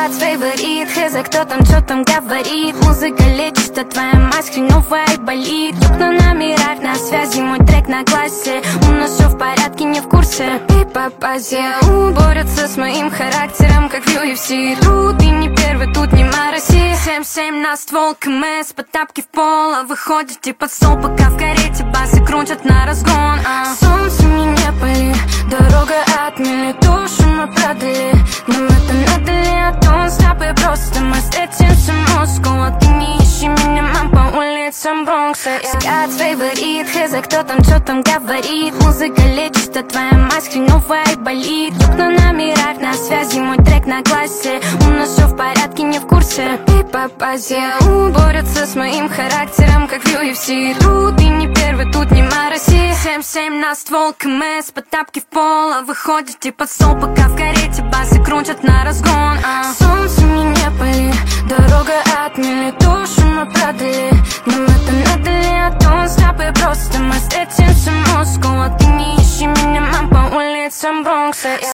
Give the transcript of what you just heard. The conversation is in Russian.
Взгляд фаворит, хз, кто там, что там говорит. Музыка лечит, а твоя мать хреновая и болит. Юг на номерах, на связи, мой трек на классе. У нас все в порядке, не в курсе. И по базе борются с моим характером, как в UFC. Тут и не первый, тут не мароси. 7-7 на ствол, КМС, по тапке в пол. А выходите под стол, пока в карете басы крутят на разгон. Солнце мне не пали, дорога отмели, душу мы продали. Нам это надо ли, а то он стопы просто. Мы встретимся в Москву, а ты не ищи меня, мам, по улицам Бронкса. Взгляд фаворит, хз, кто там, что там говорит. Музыка лечит, а твоя мать хреновая и болит. Юг на номерах, на связи, мой трек на классе. У нас все в порядке, не в курсе. И по базе борются с моим характером, как в UFC. Тут и не первый, тут не мароси. 7-7 на ствол, КМС, по тапке в пол. А выходите под стол, пока в карете басы крутят на разгон. Солнце мне не пали, дорога отмели, душу мы продали. Нам это надо ли, а то он стопы просто. Мы встретимся в Москву, а ты не ищи меня, мам, по улицам Бронкса.